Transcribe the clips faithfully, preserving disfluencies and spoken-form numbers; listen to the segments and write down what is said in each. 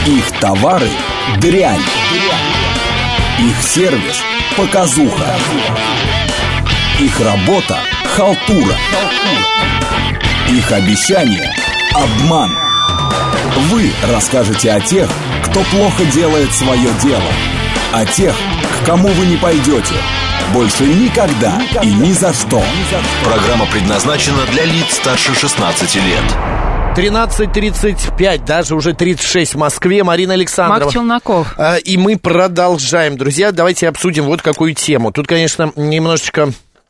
Их товары – дрянь. Их сервис – показуха. Их работа – халтура. Их обещания – обман. Вы расскажете о тех, кто плохо делает свое дело. О тех, к кому вы не пойдете. Больше никогда и ни за что. Программа предназначена для лиц старше шестнадцати лет. тринадцать тридцать пять, даже уже тридцать шесть в Москве. Марина Александрова. Марк Челноков. А, и мы продолжаем, друзья. Давайте обсудим вот какую тему. Тут, конечно, немножечко...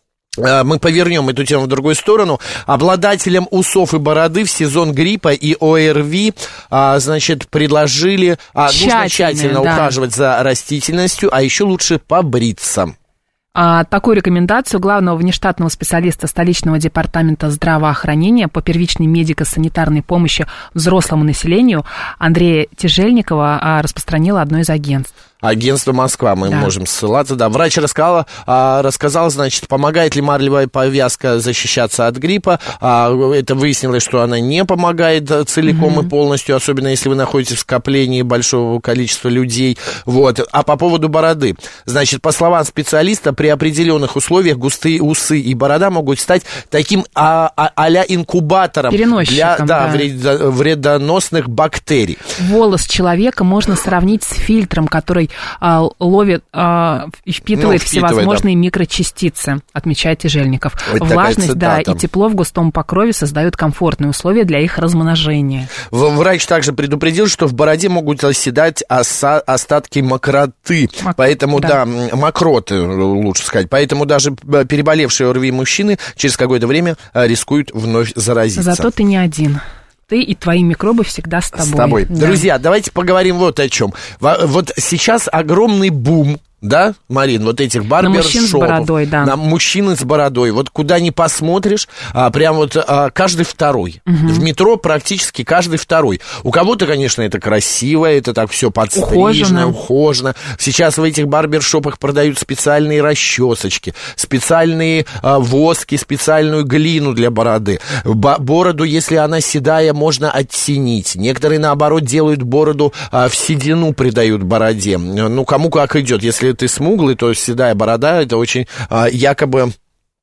Мы повернем эту тему в другую сторону. Обладателям усов и бороды в сезон гриппа и ОРВИ, а, значит, предложили а, нужно тщательно да. ухаживать за растительностью, а еще лучше побриться. А, такую рекомендацию главного внештатного специалиста столичного департамента здравоохранения по первичной медико-санитарной помощи взрослому населению Андрея Тяжельникова а, распространило одно из агентств. Агентство «Москва», мы да. можем ссылаться, да. Врач рассказала, а, рассказал, значит, помогает ли марлевая повязка защищаться от гриппа. А, это выяснилось, что она не помогает целиком mm-hmm. и полностью, особенно если вы находитесь в скоплении большого количества людей. Вот. А по поводу бороды. Значит, по словам специалиста, при определенных условиях густые усы и борода могут стать таким а, а, а-ля инкубатором для да, да. вредо, вредоносных бактерий. Волос человека можно сравнить с фильтром, который а, ловит а, и впитывает, ну, впитывает всевозможные да. микрочастицы, отмечает Тяжельников. Это Влажность да, и тепло в густом покрове создают комфортные условия для их размножения. Врач также предупредил, что в бороде могут оседать оса- остатки мокроты, Мок... поэтому, да. да, мокроты, лучше сказать, поэтому даже переболевшие ОРВИ мужчины через какое-то время рискуют вновь заразиться. Зато ты не один. Ты и твои микробы всегда с тобой. С тобой. Да. Друзья, давайте поговорим вот о чем. Вот сейчас огромный бум, да, Марин, вот этих барбершопов. На мужчин с бородой, да. На мужчин с бородой. Вот куда ни посмотришь, а, прям вот а, каждый второй. Угу. В метро практически каждый второй. У кого-то, конечно, это красиво, это так все подстрижено, ухожено. Сейчас в этих барбершопах продают специальные расчесочки, специальные а, воски, специальную глину для бороды. Б- бороду, если она седая, можно оттенить. Некоторые, наоборот, делают бороду, а, в седину придают бороде. Ну, кому как идет. Если ты смуглый, то седая борода, это очень а, якобы,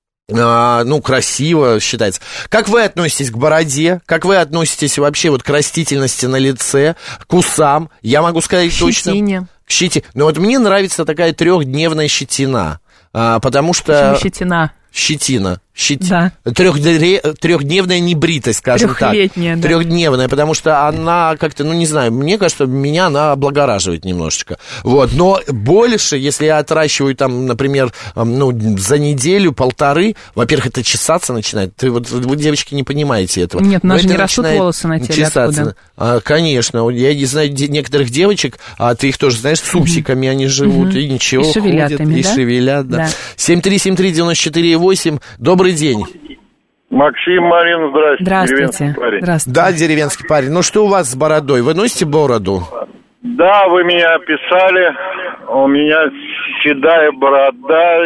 а, ну, красиво считается. Как вы относитесь к бороде? Как вы относитесь вообще вот к растительности на лице, к усам? Я могу сказать к точно... щетине. К щетине. Но вот мне нравится такая трехдневная щетина, а, потому что... Почему щетина? Щетина. Щет... Да. Трехдневная небритость, скажем так. Трехлетняя, да. Трехдневная, потому что она как-то, ну, не знаю, мне кажется, меня она облагораживает немножечко. Вот, но больше, если я отращиваю там, например, ну, за неделю-полторы, во-первых, это чесаться начинает. Ты вот, вы, девочки, не понимаете этого. Нет, у нас же не растут волосы на теле, откуда? А, конечно, я не знаю некоторых девочек, а ты их тоже знаешь, с усиками они живут, и ничего, и шевелят ходят, ими, и да? шевелят, да. Да. семь три семь три девять четыре восемь, добрый день. Максим, Марина, здрасте. Здравствуйте. Здравствуйте. Да, деревенский парень. Ну, что у вас с бородой? Вы носите бороду? Да, вы меня описали. У меня седая борода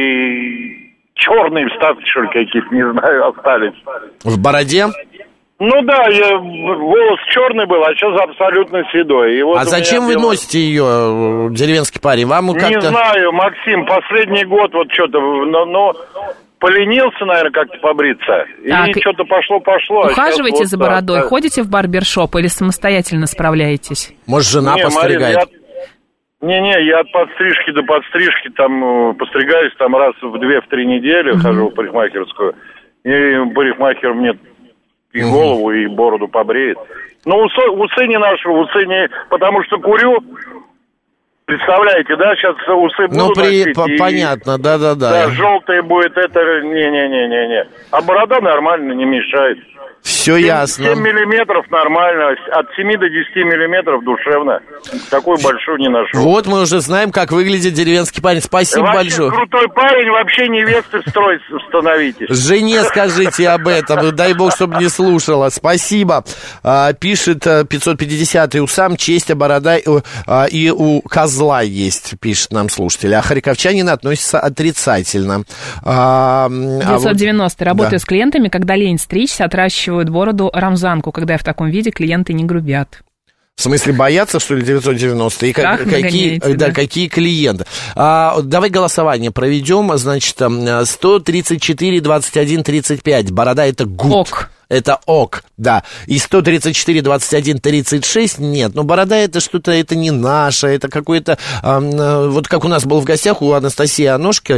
и черные вставки, что ли, какие-то, не знаю, остались. В бороде? Ну да, я, волос черный был, а сейчас абсолютно седой. И вот а зачем вы бело... носите ее, деревенский парень? Вам как-то... Не знаю, Максим, последний год вот что-то, но, но поленился, наверное, как-то побриться. Так, и что-то пошло-пошло. Ухаживаете а за вот бородой, так, ходите в барбершоп или самостоятельно справляетесь? Может, жена не, постригает? Марин, я... Не-не, я от подстрижки до подстрижки там постригаюсь там раз в две-три недели, mm-hmm. хожу в парикмахерскую, и парикмахер мне и голову, и бороду побреет. Ну, усы, усы не ношу, усы не... Потому что курю. Представляете, да? Сейчас усы буду ну, при... носить. по- и... Понятно, да-да-да. Да, желтые будет это... Не-не-не-не-не. А борода нормально, не мешает. Все ясно. семь миллиметров нормально, от семи до десяти миллиметров душевно. Такую большую не ношу. Вот мы уже знаем, как выглядит деревенский парень. Спасибо вообще большое. Крутой парень, вообще невесты в строй становитесь. Жене скажите об этом, дай бог, чтобы не слушала. Спасибо. А, пишет пятьсот пятидесятый усам, честь, а борода а, и у козла есть, пишет нам слушатель. А харьковчанин относится отрицательно. А, девятьсот девяностый. А вот... Работаю да. с клиентами, когда лень стричься, отращивают бороду рамзанку. Когда я в таком виде, клиенты не грубят. В смысле, боятся, что ли, девятьсот девяносто? И как, какие, да, да, какие клиенты? А, давай голосование проведем. Значит, сто тридцать четыре двадцать один тридцать пять. Борода — это гуд. Ок. Это ок, да. И сто тридцать четыре двадцать один тридцать шесть нет. Но борода — это что-то, это не наше, это какое-то... Э, вот как у нас был в гостях у Анастасии Аношки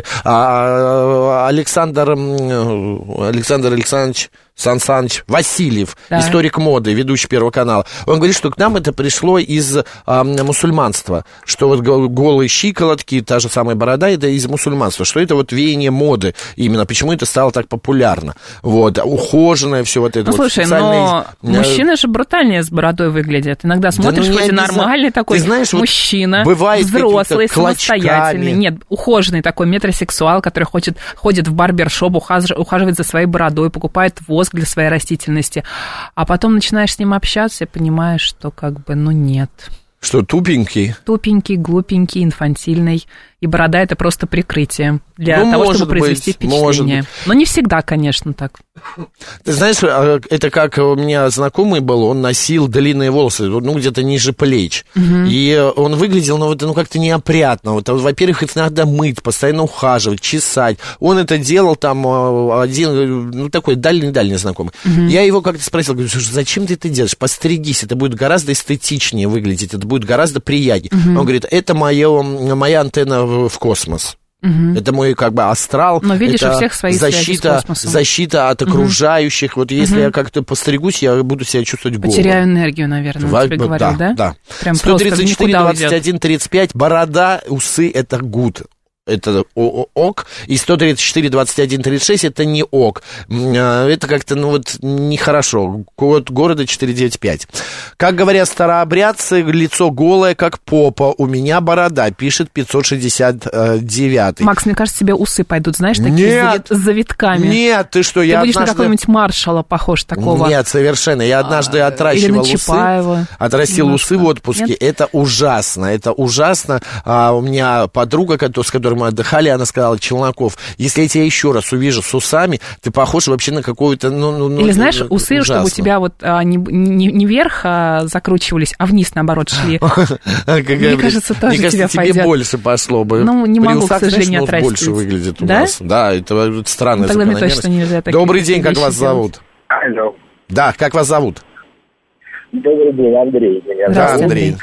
э, Александр, э, Александр Александрович Сан Саныч Васильев, да. Историк моды, ведущий Первого канала. Он говорит, что к нам это пришло из а, мусульманства, что вот голые щиколотки, та же самая борода, это из мусульманства, что это вот веяние моды именно, почему это стало так популярно. Вот, ухоженное все вот это. Ну, вот, слушай, но мужчины же брутальнее с бородой выглядят. Иногда смотришь, да, ну, вроде нормальный такой знаешь, мужчина, вот взрослый, самостоятельный, нет, ухоженный такой метросексуал, который ходит, ходит в барбершоп, ухаживает за своей бородой, покупает воск для своей растительности, а потом начинаешь с ним общаться и понимаешь, что как бы, ну, нет. Что, тупенький? Тупенький, глупенький, инфантильный. И борода — это просто прикрытие для ну, того, чтобы произвести быть, впечатление. Но не всегда, конечно, так. Ты знаешь, это как у меня знакомый был, он носил длинные волосы, ну, где-то ниже плеч. Угу. И он выглядел, ну, ну как-то неопрятно. Вот, во-первых, их надо мыть, постоянно ухаживать, чесать. Он это делал там один, ну, такой дальний-дальний знакомый. Угу. Я его как-то спросил, говорю, зачем ты это делаешь? Постригись, это будет гораздо эстетичнее выглядеть, это будет гораздо приятнее. Угу. Он говорит, это моё, моя антенна в космос. Угу. Это мой как бы астрал. Но видишь, это у всех свои защита, защита от окружающих. Угу. Вот если угу. я как-то постригусь, я буду себя чувствовать голым. Потеряю энергию, наверное, он тебе говорил, да? Да, да. Прям сто тридцать четыре двадцать один тридцать пять, борода, усы — это гуд. Это ок, и сто тридцать четыре двадцать один тридцать шесть это не ок. Это как-то, ну вот, нехорошо. Код города четыреста девяносто пять. Как говорят старообрядцы, лицо голое, как попа. У меня борода, пишет пятьсот шестьдесят девять. Макс, мне кажется, тебе усы пойдут, знаешь, такие нет, с завитками. Нет, ты что, ты я будешь однажды... на какого-нибудь маршала похож такого. Нет, совершенно. Я однажды а, отращивал усы. Отрастил усы в отпуске. Нет? Это ужасно, это ужасно. А, у меня подруга, с которой мы отдыхали, она сказала, Челноков, если я тебя еще раз увижу с усами, ты похож вообще на какую-то... Ну, ну, Или знаешь, ну, усы, ужасно. Чтобы у тебя вот а, не, не, не вверх а, закручивались, а вниз, наоборот, шли. Мне кажется, тоже тебе пойдет. Тебе больше пошло бы. Ну, не могу, к сожалению, отрастить. Больше выглядит у нас. Да, это странная закономерность. Добрый день, как вас зовут? Алло. Да, как вас зовут? Добрый день, Андрей. Да, Андрей.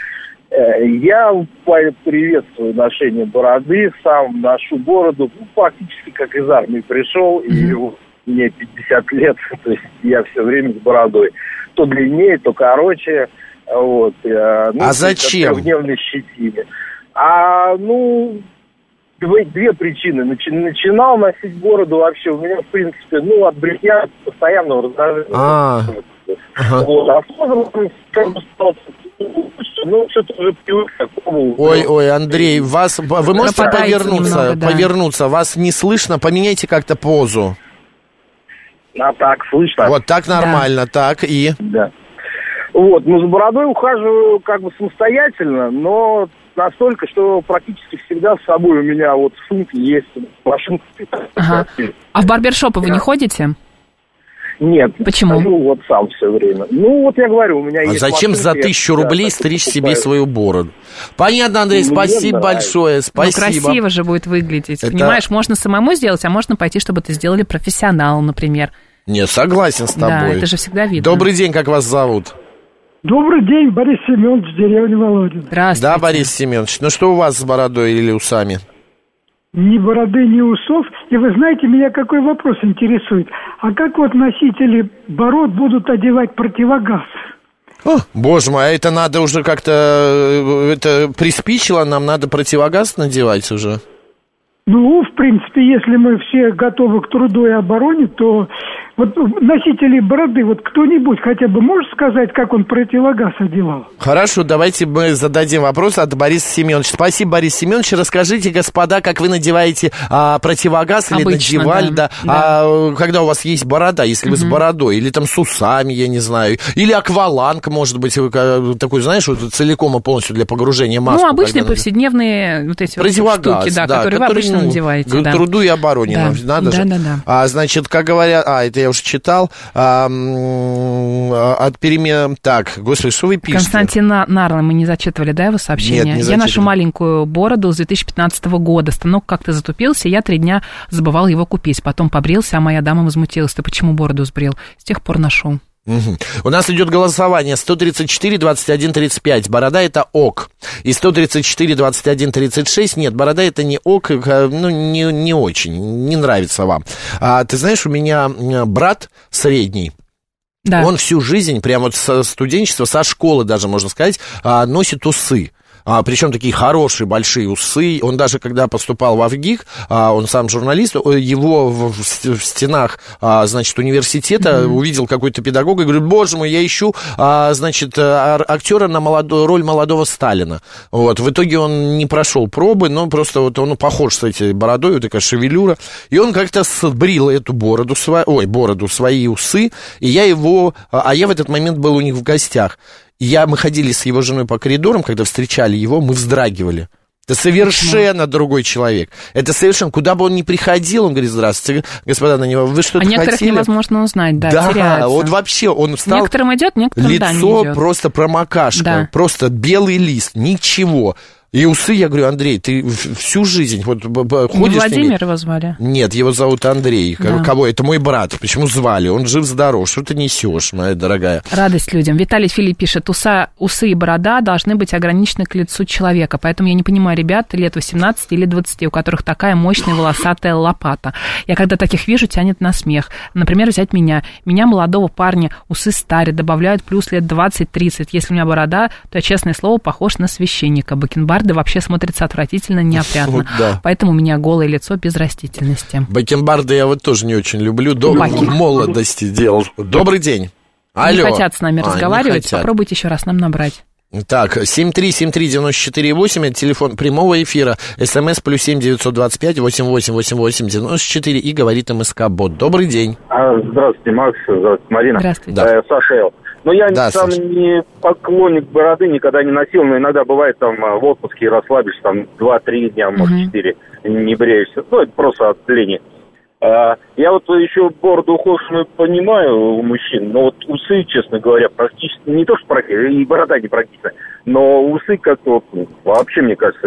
Я приветствую ношение бороды, сам ношу бороду, ну, фактически как из армии пришел, mm-hmm. и мне пятьдесят лет, то есть я все время с бородой. То длиннее, то короче. Вот, ну, а зачем? Трехдневной щетине. А, ну, две, две причины. Начи, начинал носить бороду вообще, у меня, в принципе, ну, от бритья постоянного раздражения. А, вот, а с возрастом как бы стал... Ну, что-то уже привык к такому. Ой, ой, Андрей, вас, вы можете повернуться, немного, да. повернуться, вас не слышно, поменяйте как-то позу. А так, слышно. Вот так нормально, да. Так, и? Да. Вот, ну, за бородой ухаживаю как бы самостоятельно, но настолько, что практически всегда с собой у меня вот в сумке есть машинка. Ага. А в барбершопы вы не ходите? Нет. Почему? Ну, вот сам все время. Ну, вот я говорю, у меня а есть... А зачем машинки, за тысячу рублей стричь себе свою бороду? Понятно, Андрей, ну, спасибо большое, спасибо. Ну, красиво же будет выглядеть. Это... Понимаешь, можно самому сделать, а можно пойти, чтобы это сделали профессионал, например. Не, согласен с тобой. Да, это же всегда видно. Добрый день, как вас зовут? Добрый день, Борис Семенович, деревня Володин. Здравствуйте. Да, Борис Семенович. Ну, что у вас с бородой или усами? Ни бороды, ни усов. И вы знаете, меня какой вопрос интересует. А как вот носители бород будут одевать противогаз? О, боже мой, а это надо уже как-то... Это приспичило, нам надо противогаз надевать уже? Ну, в принципе, если мы все готовы к труду и обороне, то вот носители бороды, вот кто-нибудь хотя бы может сказать, как он противогаз одевал? Хорошо, давайте мы зададим вопрос от Бориса Семеновича. Спасибо, Борис Семенович. Расскажите, господа, как вы надеваете а, противогаз или обычно, надевали, да, да, да. А, когда у вас есть борода, если угу. вы с бородой, или там с усами, я не знаю, или акваланг, может быть, такой, знаешь, вот целиком и полностью для погружения маску. Ну, обычные повседневные вот эти вот штуки, да, да, которые, которые вы обычно ну, надеваете. К да. труду и обороне да. нам надо да, же. Да, да. А, значит, как говорят... А, это я уже читал. А, от перемен... Так, господи, что вы пишете? Константин Нарла, мы не зачитывали, да, его сообщение? Нет, не я ношу маленькую бороду с две тысячи пятнадцатого года. Станок как-то затупился, я три дня забывал его купить. Потом побрился, а моя дама возмутилась. Ты почему бороду сбрил? С тех пор ношу. Угу. У нас идет голосование сто тридцать четыре двадцать один тридцать пять. Борода это ок. И сто тридцать четыре двадцать один тридцать шесть. Нет, борода это не ок, ну, не, не очень, не нравится вам. А, ты знаешь, у меня брат средний. Да. Он всю жизнь, прямо вот со студенчества, со школы даже, можно сказать, носит усы. А, причем такие хорошие, большие усы. Он даже, когда поступал в АВГИК, а, он сам журналист, его в, в, в стенах, а, значит, университета mm-hmm. увидел какой-то педагог и говорит, боже мой, я ищу, а, значит, актера на молодой, роль молодого Сталина. Вот. В итоге он не прошел пробы, но просто вот он похож с этой бородой, вот такая шевелюра. И он как-то сбрил эту бороду, сво... ой, бороду, свои усы, и я его... А я в этот момент был у них в гостях. Я, мы ходили с его женой по коридорам, когда встречали его, мы вздрагивали. Это совершенно другой человек. Это совершенно, куда бы он ни приходил, он говорит, здравствуйте, господа, на него, вы что-то хотели? А некоторых хотели? Невозможно узнать, да, да, теряются. Вот вообще, он встал... Некоторым идет, некоторым да, не идет. Лицо просто промокашка, да. Просто белый лист, ничего. И усы, я говорю, Андрей, ты всю жизнь вот ходишь... Не Владимир его звали? Нет, его зовут Андрей. Да. Кого? Это мой брат. Почему звали? Он жив-здоров. Что ты несешь, моя дорогая? Радость людям. Виталий Филипп пишет, Уса, усы и борода должны быть ограничены к лицу человека. Поэтому я не понимаю ребят лет восемнадцати или двадцати, у которых такая мощная волосатая лопата. Я когда таких вижу, тянет на смех. Например, взять меня. Меня, молодого парня, усы старят, добавляют плюс лет двадцать-тридцать. Если у меня борода, то я, честное слово, похож на священника. Бакенбарды вообще смотрятся отвратительно, неопрятно. Вот, да. Поэтому у меня голое лицо без растительности. Бакенбарды я вот тоже не очень люблю. До в молодости делал. Добрый день. Алло. Не хотят с нами а, разговаривать. Попробуйте еще раз нам набрать. Так, семь три семь три девять четыре восемь, это телефон прямого эфира, смс плюс семь девятьсот двадцать пять восемь восемь восемь восемь девяносто четыре и говорит МСК-бот. Добрый день. Здравствуйте, Макс, здравствуйте, Марина. Здравствуйте. Да. Э, Саша Эл. Но я да, сам Саша. не поклонник бороды, никогда не носил, но иногда бывает там в отпуске расслабишься, там два-три дня, может, четыре, не бреешься. Ну, это просто от лени. А, я вот еще бороду ухоженную понимаю у мужчин, но вот усы, честно говоря, практически, не то что практически, и борода не практично, но усы как-то вот, вообще, мне кажется,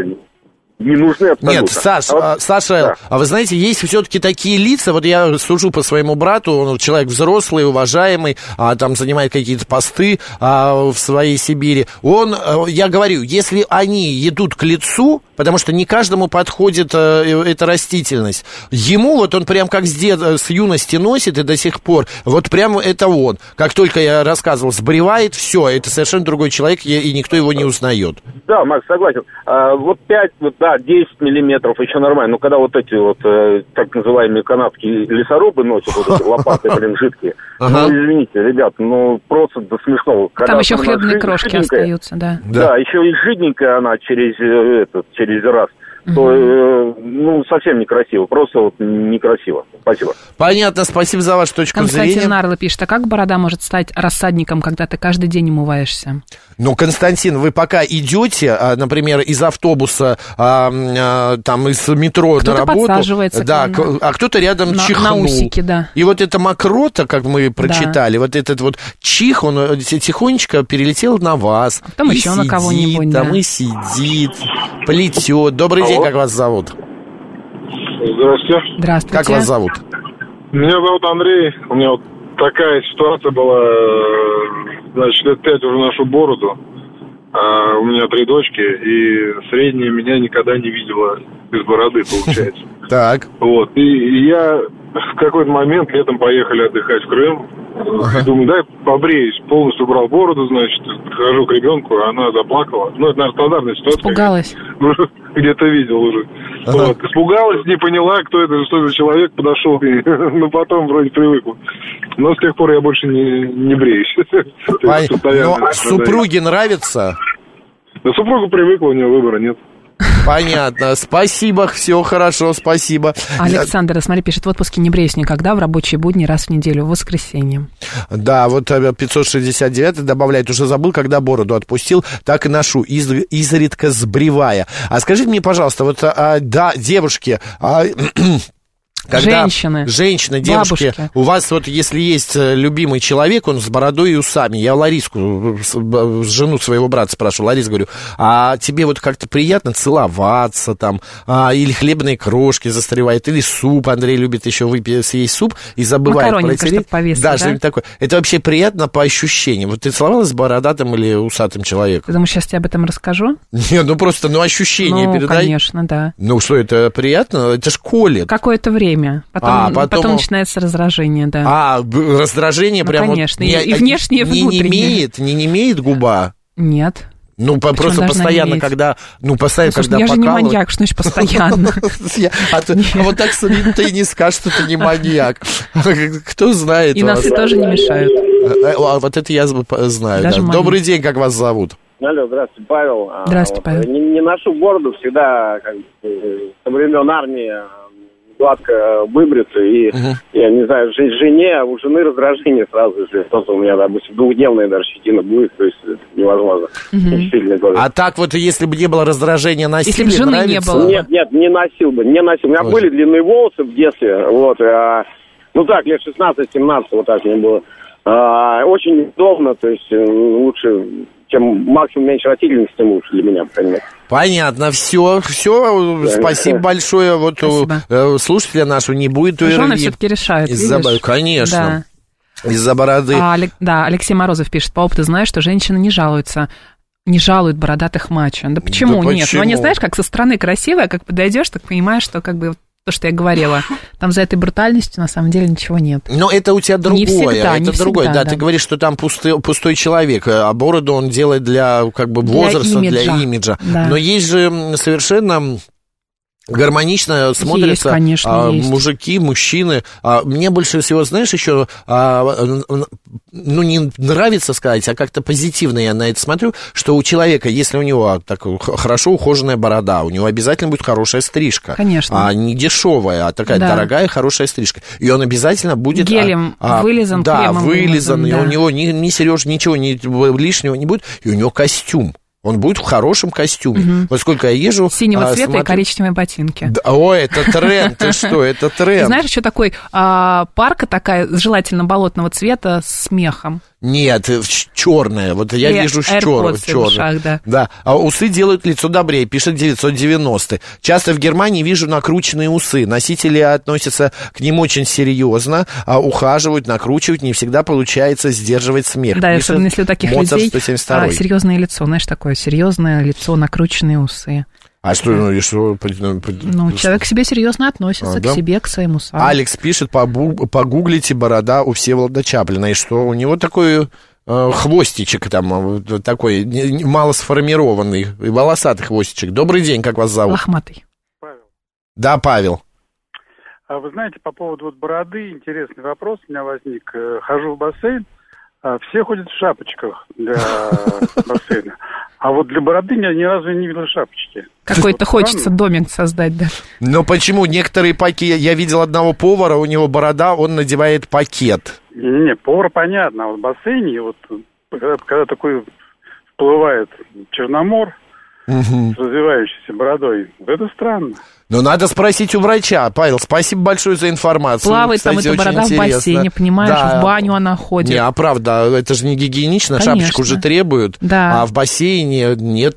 не нужны абсолютно. Нет, Саш, а вот, Саша, да. А вы знаете, есть все-таки такие лица, вот я сужу по своему брату, он человек взрослый, уважаемый, а, там занимает какие-то посты а, в своей Сибири. Он, я говорю, если они идут к лицу, потому что не каждому подходит а, эта растительность, ему вот он прям как с, дед, с юности носит и до сих пор, вот прям это он. Как только я рассказывал, сбривает, все, это совершенно другой человек, и никто его не узнает. Да, Макс, согласен. А, вот пять, вот да, десять миллиметров еще нормально. Но когда вот эти вот э, так называемые канадские лесорубы носят вот эти лопаты, блин, жидкие. Ну, извините, ребят, ну просто до смешного. Там еще хлебные крошки остаются, да. Да, еще и жиденькая она через этот, через раз. То, э, ну, совсем некрасиво, просто вот некрасиво. Спасибо. Понятно, спасибо за вашу точку Константин зрения. Константин Нарла пишет, а как борода может стать рассадником, когда ты каждый день умываешься? Ну, Константин, вы пока идете, например, из автобуса, там, из метро кто-то на работу. Кто-то подсаживается. Да, а кто-то рядом на, чихнул. На усики, да. И вот эта мокрота, как мы прочитали, да. Вот этот вот чих, он тихонечко перелетел на вас. А потом еще сидит, на кого-нибудь, там да. и сидит, плетет. Добрый Алло. День, как вас зовут? Здравствуйте. Здравствуйте. Как вас зовут? Меня зовут Андрей. У меня вот такая ситуация была, значит, лет пять уже ношу бороду. А у меня три дочки, и средняя меня никогда не видела без бороды, получается. Так. Вот, и я в какой-то момент летом поехали отдыхать в Крым. Ага. Думаю, дай побреюсь. Полностью убрал бороду, значит, подхожу к ребенку, она заплакала. Ну, это, наверное, стандартная ситуация. Испугалась. Где-то видел уже. Ага. Вот. Испугалась, не поняла, кто это, что за человек, подошел, и, ну, потом вроде привыкла. Но с тех пор я больше не, не бреюсь. Но супруге нравится? Да супруга привыкла, у нее выбора нет. Понятно, спасибо, все хорошо, спасибо. Александр, смотри, пишет, в отпуске не бреюсь никогда, в рабочие будни раз в неделю, в воскресенье. Да, вот пятьсот шестьдесят девять добавляет, уже забыл, когда бороду отпустил, так и ношу, из, изредка сбривая. А скажите мне, пожалуйста, вот, а, да, девушки... А, Когда женщины, женщины, девушки, бабушки. У вас вот, если есть любимый человек, он с бородой и усами. Я Лариску, жену своего брата спрашиваю, Ларис, говорю, а тебе вот как-то приятно целоваться там, а, или хлебные крошки застревают, или суп, Андрей любит еще выпить, съесть суп и забывает протереть. Повесить, да, да, что-нибудь такое. Это вообще приятно по ощущениям. Вот ты целовалась с бородатым или усатым человеком? Ты думаешь, сейчас тебе об этом расскажу? Нет, ну просто, ну ощущения ну, передай. конечно, да. Ну что, это приятно? Это ж колет. Какое-то время. Потом, а, потом... потом начинается раздражение, да. А, раздражение ну, прям конечно, вот... И, и внешнее, и внутреннее. Не немеет, не немеет губа? Нет. Ну, по, просто постоянно, иметь? когда... Ну, постоянно, ну, слушай, когда я покалывать... же не маньяк, что значит постоянно? А вот так ты не скажешь, что ты не маньяк. Кто знает? И носы тоже не мешают. А вот это я знаю. Добрый день, как вас зовут? Алло, здравствуйте, Павел. Здравствуйте, Павел. Не, не ношу бороду, всегда как, со времен армии гладко выбриться, и, uh-huh. я не знаю, жене, у жены раздражение сразу, если кто-то у меня, допустим, двухдневная даже щетина будет, то есть это невозможно. Uh-huh. А так вот, если бы не было раздражения, носили, если бы жены нравится? не было? Нет, нет, не носил бы, не носил. У меня Ой. были длинные волосы в детстве, вот, а, ну так, лет шестнадцать-семнадцать, вот так мне было. А, очень удобно, то есть лучше... чем максимум меньше растительности, тем лучше для меня, по крайней мере. Понятно, все, все, да, спасибо большое. Вот спасибо. У слушателя нашего не будет... Жены все-таки решают, из-за... видишь? Конечно, да. Из-за бороды. А, да, Алексей Морозов пишет, по опыту знаешь, что женщины не жалуются, не жалуют бородатых мачо. Да почему да нет? Почему? Ну, они, знаешь, как со стороны красивая, как подойдешь, так понимаешь, что как бы... То, что я говорила, там за этой брутальностью на самом деле ничего нет. Но это у тебя другое, не всегда, это не другое. Всегда, да, да, ты говоришь, что там пустой, пустой человек, а бороду он делает для как бы возраста, для имиджа. Для имиджа. Да. Но есть же совершенно... гармонично смотрятся есть, конечно, а, есть. мужики, мужчины. А, мне больше всего, знаешь, еще а, ну, не нравится сказать, а как-то позитивно я на это смотрю, что у человека, если у него так хорошо ухоженная борода, у него обязательно будет хорошая стрижка. Конечно. А не дешевая, а такая да. дорогая, хорошая стрижка. И он обязательно будет... Гелем а, вылизан, да, кремом вылизан, вылизан, и да. у него ни, ни Сереж, ничего ни, лишнего не будет, и у него костюм. Он будет в хорошем костюме. Угу. Вот сколько я езжу... Синего а, цвета смотрю... и коричневые ботинки. Да, ой, это тренд, ты что, это тренд. Ты знаешь, еще такой а, парка такая, желательно болотного цвета, с мехом. Нет, черная. Вот я и вижу черную. Да. да. А усы делают лицо добрее, пишет девятьсот девяностый. Часто в Германии вижу накрученные усы. Носители относятся к ним очень серьезно, а ухаживают, накручивают. Не всегда получается сдерживать смех. Да, особенно если у таких Моцарт людей сто семьдесят второй. А, серьезное лицо, знаешь, такое серьезное лицо, накрученные усы. А что, ну и что? Ну, человек к себе серьезно относится, а, да? К себе, к своему усам. Алекс пишет, погуглите борода у Всеволода Чаплина, и что у него такой э, хвостичек там, такой мало сформированный, волосатый хвостичек. Добрый день, как вас зовут? Лохматый. Павел. Да, Павел. А вы знаете, по поводу вот бороды, интересный вопрос у меня возник. Хожу в бассейн, все ходят в шапочках для бассейна. А вот для бороды я ни разу не видел шапочки. Какой-то хочется домик создать, да. Но почему? Некоторые пакеты... Я видел одного повара, у него борода, он надевает пакет. Не, повар понятно, а вот в бассейне, вот когда, когда такой всплывает Черномор угу. с развивающейся бородой, это странно. Но надо спросить у врача. Павел, спасибо большое за информацию. Плавает Кстати, там эта борода в бассейне, понимаешь, да. в баню она ходит. Не, а правда, это же не гигиенично, конечно. Шапочку же требуют, да. а в бассейне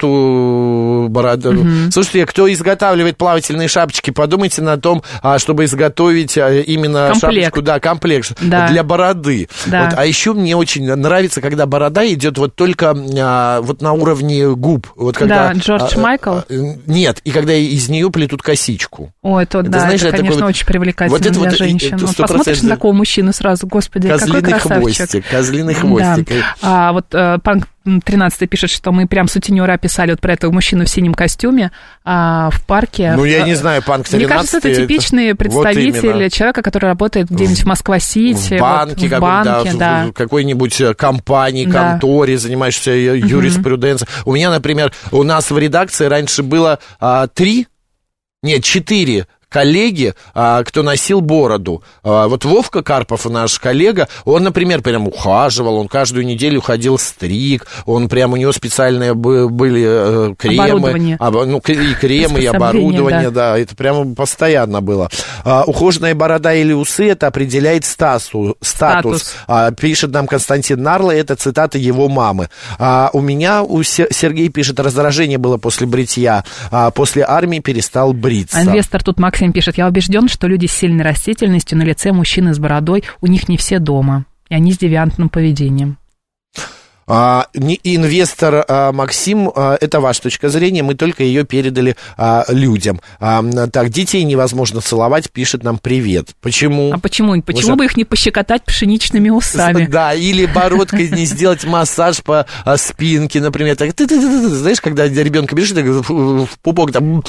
нету бороды. Угу. Слушайте, кто изготавливает плавательные шапочки, подумайте на том, чтобы изготовить именно комплект. шапочку, да, комплект да. для бороды. Да. Вот, а еще мне очень нравится, когда борода идет вот только а, вот на уровне губ. Вот когда, да, Джордж а, Майкл? А, нет, и когда из нее плетут косичку. Ой, это, это, да, знаешь, это, конечно, вот, очень привлекательно вот для вот, женщин. Вот посмотришь на такого мужчину сразу, господи, какой красавчик. Хвостик, козлиный хвостик. Да. А вот Панк тринадцатый пишет, что мы прям сутенера описали вот про этого мужчину в синем костюме а, в парке. Ну, я не знаю, Панк тринадцатый... Мне кажется, это типичный это... представитель вот человека, который работает где-нибудь в Москва-Сити. В банке, вот, в банке да, да. в какой-нибудь компании, да. конторе, занимаешься юриспруденцией. Угу. У меня, например, у нас в редакции раньше было а, три... Нет, четыре коллеги, а, кто носил бороду. А, вот Вовка Карпов, наш коллега, он, например, прям ухаживал, он каждую неделю ходил стриг, он прям, у него специальные были кремы. Оборудование. А, ну, и кремы, и оборудование, да. да, это прямо постоянно было. А, ухоженная борода или усы, это определяет статус. статус. А, пишет нам Константин Нарло, это цитата его мамы. А, у меня, у Сергей пишет, раздражение было после бритья, а после армии перестал бриться. Инвестор тут Максим пишет, я убежден, что люди с сильной растительностью на лице, мужчины с бородой, у них не все дома, и они с девиантным поведением. А, не, инвестор а, Максим, а, это ваша точка зрения, мы только ее передали а, людям. А, так, детей невозможно целовать, пишет нам привет. Почему? А почему? Почему бы их не пощекотать пшеничными усами? Да, или бородкой не сделать массаж по а, спинке, например. Так, ты, ты, ты, ты, знаешь, когда ребенка бежишь, так, в пупок там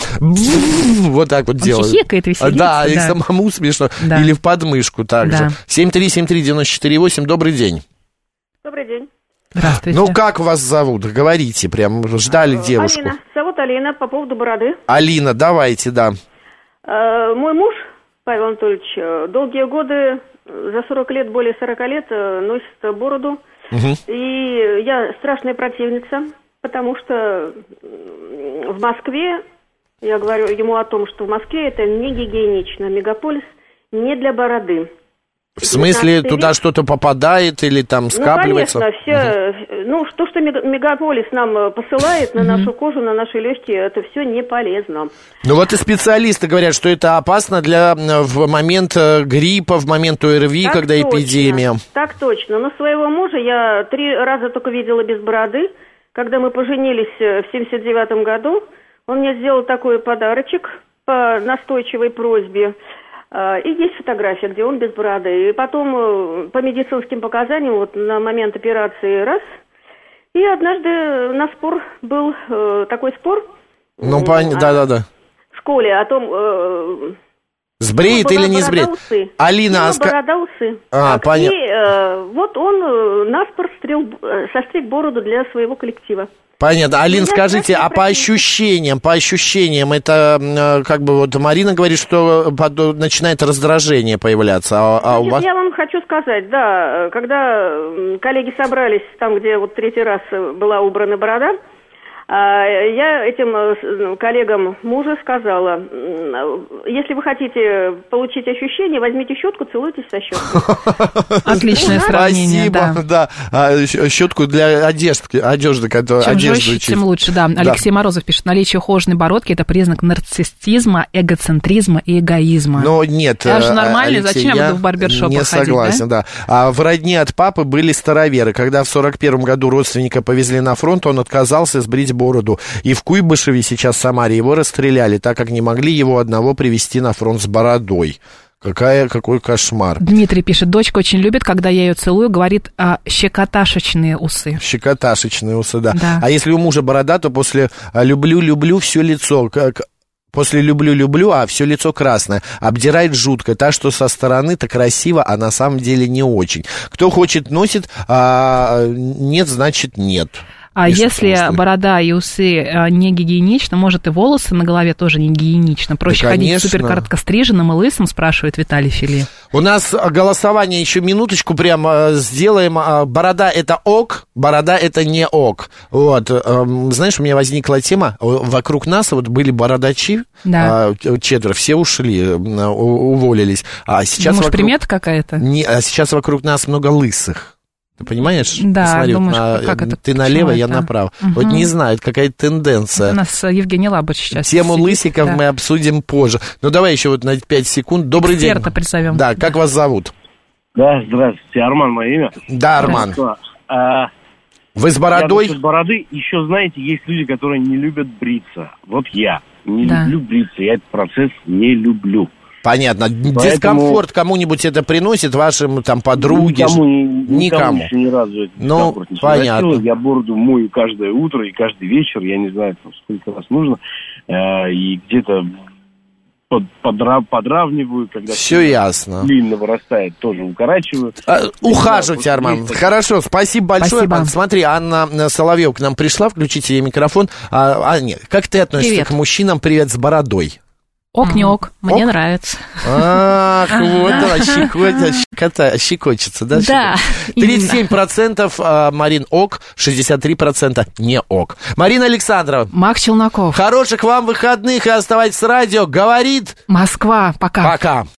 вот так вот делают. Он хихикает, веселится. Да, и самому смешно. Да. Или в подмышку также. Да. семь три семь три девять четыре восемь, добрый день. Добрый день. Здравствуйте. Ну, как вас зовут? Говорите, прям ждали девушку. Алина. Зовут Алина, по поводу бороды. Алина, давайте, да. Э, мой муж, Павел Анатольевич, долгие годы, за сорок лет, более сорок лет, носит бороду. Угу. И я страшная противница, потому что в Москве, я говорю ему о том, что в Москве это не гигиенично, мегаполис не для бороды. В смысле, туда что-то попадает или там скапливается? Ну, конечно, все, угу. ну, то, что мегаполис нам посылает на нашу кожу, на наши легкие, это все не полезно. Ну, вот и специалисты говорят, что это опасно для, в момент гриппа, в момент ОРВИ, так когда точно, эпидемия. Так точно. Но своего мужа я три раза только видела без бороды. Когда мы поженились в семьдесят девятом году, он мне сделал такой подарочек по настойчивой просьбе. И есть фотография, где он без бороды. И потом по медицинским показаниям, вот на момент операции раз. И однажды на спор был э, такой спор. Ну, понятно, да-да-да. В школе о том... Э, сбреет или не сбреет? Усы. Алина, а ска... борода, усы. А, понятно. И э, вот он наспор стрел, состриг бороду для своего коллектива. Понятно. Алин, скажите, а по ощущениям, по ощущениям, это как бы вот Марина говорит, что начинает раздражение появляться, а, а у вас? Я вам хочу сказать, да, когда коллеги собрались там, где вот третий раз была убрана борода, я этим коллегам мужа сказала, если вы хотите получить ощущение, возьмите щетку, целуйтесь со щеткой. Отличное сравнение, да. Спасибо, да. Щетку для одежды, одежды, которая... Чем жестче, тем лучше, да. Алексей Морозов пишет, наличие ухоженной бородки – это признак нарциссизма, эгоцентризма и эгоизма. Но нет, я же нормальный, зачем я буду в барбершоп ходить, не согласен, да? А в родне от папы были староверы. Когда в сорок первом году родственника повезли на фронт, он отказался сбрить бороду. И в Куйбышеве, сейчас в Самаре, его расстреляли, так как не могли его одного привезти на фронт с бородой. Какая, какой кошмар. Дмитрий пишет, дочка очень любит, когда я ее целую, говорит, а, щекоташечные усы. Щекоташечные усы, да. да. А если у мужа борода, то после «люблю-люблю» все лицо... как После «люблю-люблю», а все лицо красное. Обдирает жутко. Так, что со стороны-то красиво, а на самом деле не очень. Кто хочет, носит, а нет, значит нет. А если борода и усы не гигиенично, может, и волосы на голове тоже не гигиенично. Проще да, ходить суперкороткостриженным и лысым, спрашивает Виталий Фили. У нас голосование, еще минуточку прямо сделаем. Борода – это ок, борода – это не ок. Вот. Знаешь, у меня возникла тема. Вокруг нас вот были бородачи, да. четверо, все ушли, уволились. А сейчас Думаешь, вокруг... примета какая-то? Не, а сейчас вокруг нас много лысых. Ты понимаешь? Да, Смотри, думаешь, на, как это? Ты налево, я это? направо. Угу. Вот не знаю, это какая-то тенденция. У нас Евгений Лабыч сейчас Тему сидит, лысиков да. мы обсудим позже. Ну, давай еще вот на пять секунд. Добрый Эксперта день. призовем. Да, как да. вас зовут? Да, здравствуйте. Арман мое имя. Да, Арман. А, Вы с бородой? Я с бороды. Еще, знаете, есть люди, которые не любят бриться. Вот я не да. люблю бриться. Я этот процесс не люблю. Понятно. Поэтому... Дискомфорт кому-нибудь это приносит, вашим там подруге? Никому, никому. никому. Еще ни разу это ну, не понятно. Я бороду мою каждое утро и каждый вечер, я не знаю, сколько раз нужно, э, и где-то под, подра, подравниваю, когда все ясно. Длинно вырастает, тоже укорачиваю. А, ухаживайте, Арман. Хорошо, спасибо большое. Спасибо. Смотри, Анна Соловьева к нам пришла, включите ей микрофон. А, а нет, как ты относишься Привет. к мужчинам, привет, с бородой? Ок, не ок, мне ок? Нравится. Ах, вот она, щекота, щекочется, да? Да. тридцать семь процентов Марин ок, шестьдесят три процента не ок. Марина Александрова. Макс Челноков. Хороших вам выходных и оставайтесь с радио. Говорит Москва. Пока. Пока.